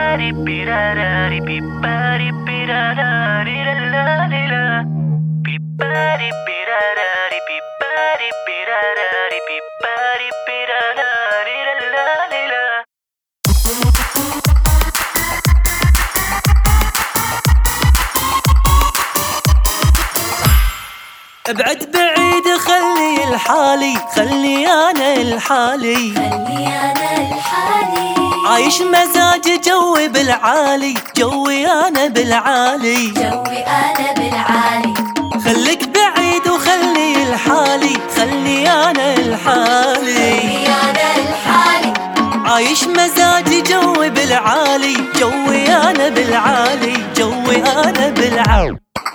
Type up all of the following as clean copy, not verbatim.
ابعد بعيد خلي الحالي، خلي انا الحالي، عايش مزاج جوي بالعالي، جوي انا بالعالي، خليك بعيد وخلي الحالي، خلي انا الحالي، عايش مزاج جوي بالعالي، جوي انا بالعالي، جوي انا بالعالي.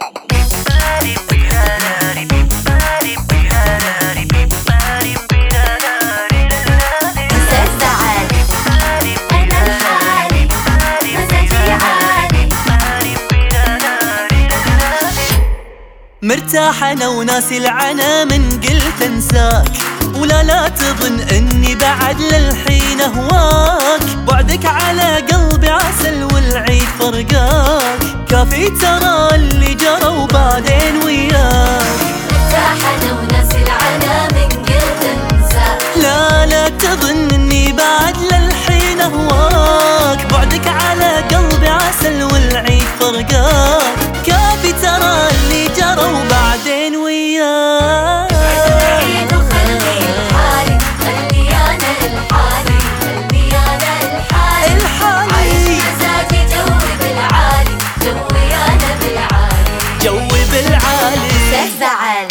مرتاح انا وناسي العنا من قلت انساك، ولا لا تظن اني بعد للحين اهواك، بعدك على قلبي عسل والعيد فرقاك، كافي ترى اللي جرى وبعدين وياك. مرتاح انا وناسي العنا من قلت انساك، لا تظن اني بعد للحين اهواك، بعدك على قلبي عسل والعيد فرقاك، كافي ترى اللي جرى وبعدين وياك. بعيد وخلي الحالي، خلي انا الحالي، خلي انا الحالي، عايش مزاجي جوي بالعالي، جوي انا بالعالي، جوي بالعالي. زعل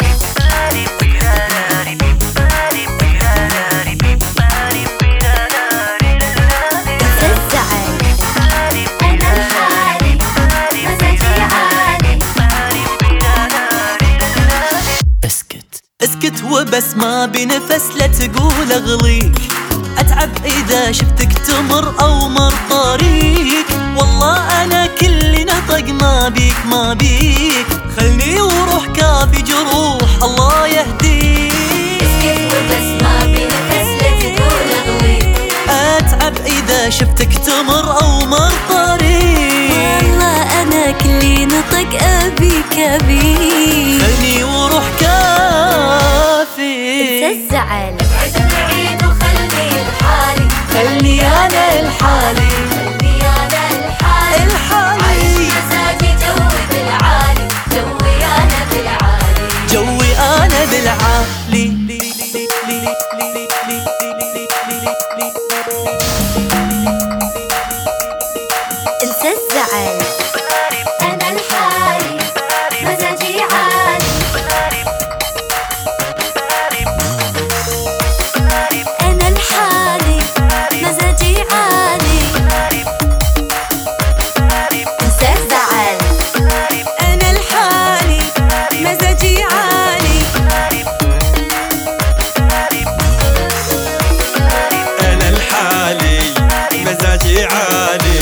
اسكت وبس ما بنفس لا تقول اغليك، اتعب اذا شفتك تمر او مر طريق، والله انا كل نطق ما بيك ما بيك، خلني وروح كافي جروح الله يهديك. اسكت وبس ما بنفس لا تقول اغليك، اتعب اذا شفتك تمر او مر طريق، والله انا كل نطق ابيك ابيك، خلني وروح كافي الزعل. ابعد بعيد وخلي الحالي، خلي انا الحالي، خلي انا الحالي، عايش مزاجي جوي بالعالي، جوي انا بالعالي، جوي انا بالعالي. انسى الزعل. انا الحالي مزاجي عالي، انا الحالي مزاجي عالي، انسى الزعل. انا الحالي مزاجي عالي، انا الحالي مزاجي عالي،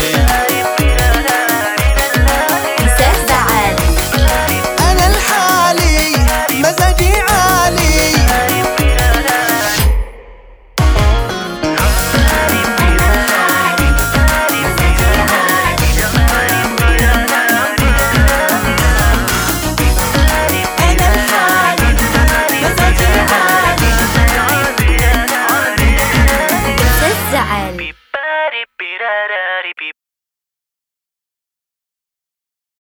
انسى الزعل. انا الحالي مزاجي عالي. انسى الزعل.